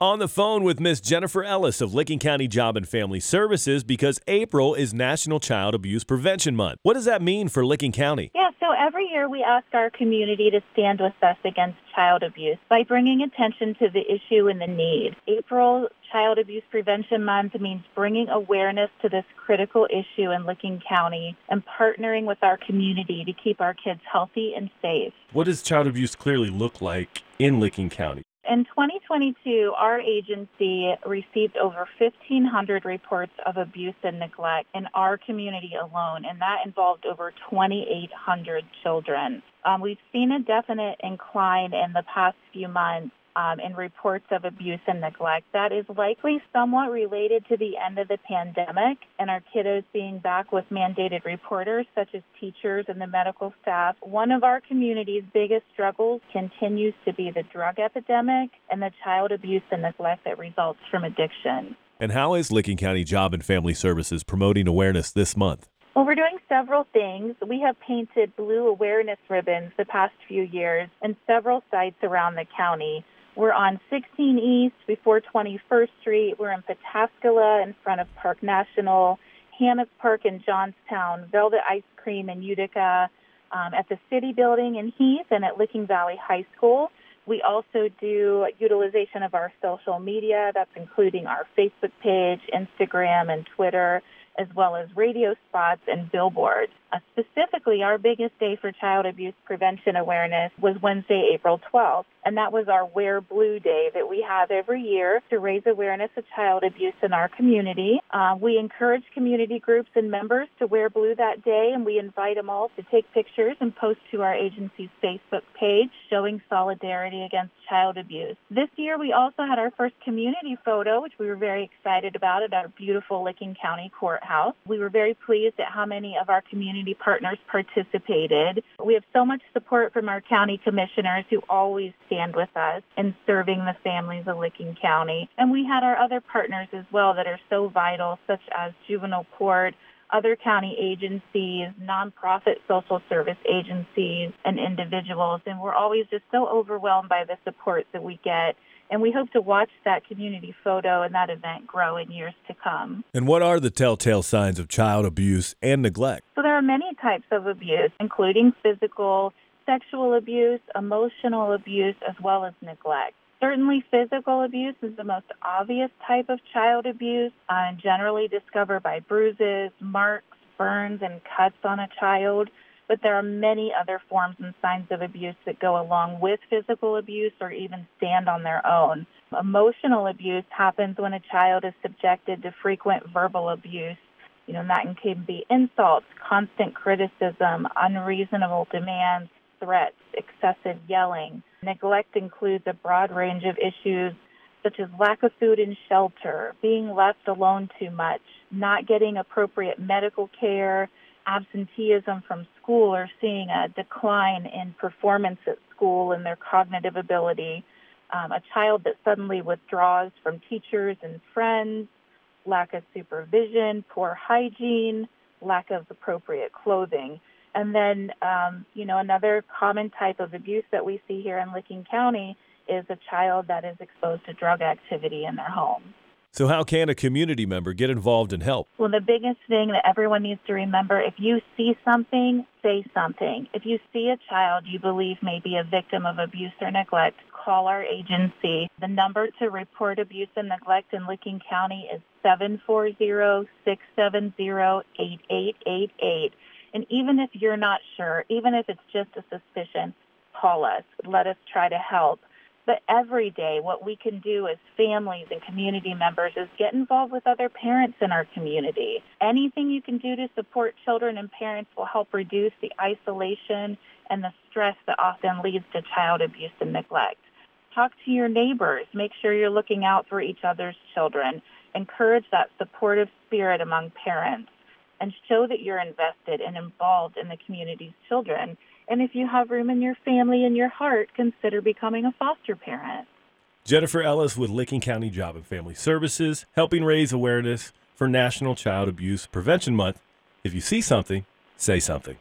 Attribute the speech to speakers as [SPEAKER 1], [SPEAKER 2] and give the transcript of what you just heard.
[SPEAKER 1] On the phone with Miss Jennifer Ellis of Licking County Job and Family Services because April is National Child Abuse Prevention Month. What does that mean for Licking County?
[SPEAKER 2] Yeah, so every year we ask our community to stand with us against child abuse by bringing attention to the issue and the need. April Child Abuse Prevention Month means bringing awareness to this critical issue in Licking County and partnering with our community to keep our kids healthy and safe.
[SPEAKER 1] What does child abuse clearly look like in Licking County?
[SPEAKER 2] In 2022, our agency received over 1,500 reports of abuse and neglect in our community alone, and that involved over 2,800 children. We've seen a definite incline in the past few months in reports of abuse and neglect. That is likely somewhat related to the end of the pandemic and our kiddos being back with mandated reporters such as teachers and the medical staff. One of our community's biggest struggles continues to be the drug epidemic and the child abuse and neglect that results from addiction.
[SPEAKER 1] And how is Licking County Job and Family Services promoting awareness this month?
[SPEAKER 2] Well, we're doing several things. We have painted blue awareness ribbons the past few years in several sites around the county. We're on 16 East before 21st Street. We're in Pataskala in front of Park National, Hammock Park in Johnstown, Velvet Ice Cream in Utica, at the City Building in Heath, and at Licking Valley High School. We also do utilization of our social media. That's including our Facebook page, Instagram, and Twitter, as well as radio spots and billboards. Specifically, our biggest day for child abuse prevention awareness was Wednesday, April 12th, and that was our Wear Blue Day that we have every year to raise awareness of child abuse in our community. We encourage community groups and members to wear blue that day, and we invite them all to take pictures and post to our agency's Facebook page showing solidarity against child abuse. This year, we also had our first community photo, which we were very excited about at our beautiful Licking County Courthouse. We were very pleased at how many of our community partners participated. We have so much support from our county commissioners who always stand with us in serving the families of Licking County. And we had our other partners as well that are so vital, such as juvenile court, other county agencies, nonprofit social service agencies, and individuals. And we're always just so overwhelmed by the support that we get. And we hope to watch that community photo and that event grow in years to come.
[SPEAKER 1] And what are the telltale signs of child abuse and neglect?
[SPEAKER 2] So there are many types of abuse, including physical, sexual abuse, emotional abuse, as well as neglect. Certainly physical abuse is the most obvious type of child abuse and generally discovered by bruises, marks, burns, and cuts on a child. But there are many other forms and signs of abuse that go along with physical abuse or even stand on their own. Emotional abuse happens when a child is subjected to frequent verbal abuse. And that can be insults, constant criticism, unreasonable demands, threats, excessive yelling. Neglect includes a broad range of issues such as lack of food and shelter, being left alone too much, not getting appropriate medical care, absenteeism from school, or seeing a decline in performance at school and their cognitive ability, a child that suddenly withdraws from teachers and friends, lack of supervision, poor hygiene, lack of appropriate clothing. And then, another common type of abuse that we see here in Licking County is a child that is exposed to drug activity in their home.
[SPEAKER 1] So how can a community member get involved and help?
[SPEAKER 2] Well, the biggest thing that everyone needs to remember, if you see something, say something. If you see a child you believe may be a victim of abuse or neglect, call our agency. The number to report abuse and neglect in Licking County is 740-670-8888. And even if you're not sure, even if it's just a suspicion, call us. Let us try to help. But every day, what we can do as families and community members is get involved with other parents in our community. Anything you can do to support children and parents will help reduce the isolation and the stress that often leads to child abuse and neglect. Talk to your neighbors. Make sure you're looking out for each other's children. Encourage that supportive spirit among parents, and show that you're invested and involved in the community's children. And if you have room in your family and your heart, consider becoming a foster parent.
[SPEAKER 1] Jennifer Ellis with Licking County Job and Family Services, helping raise awareness for National Child Abuse Prevention Month. If you see something, say something.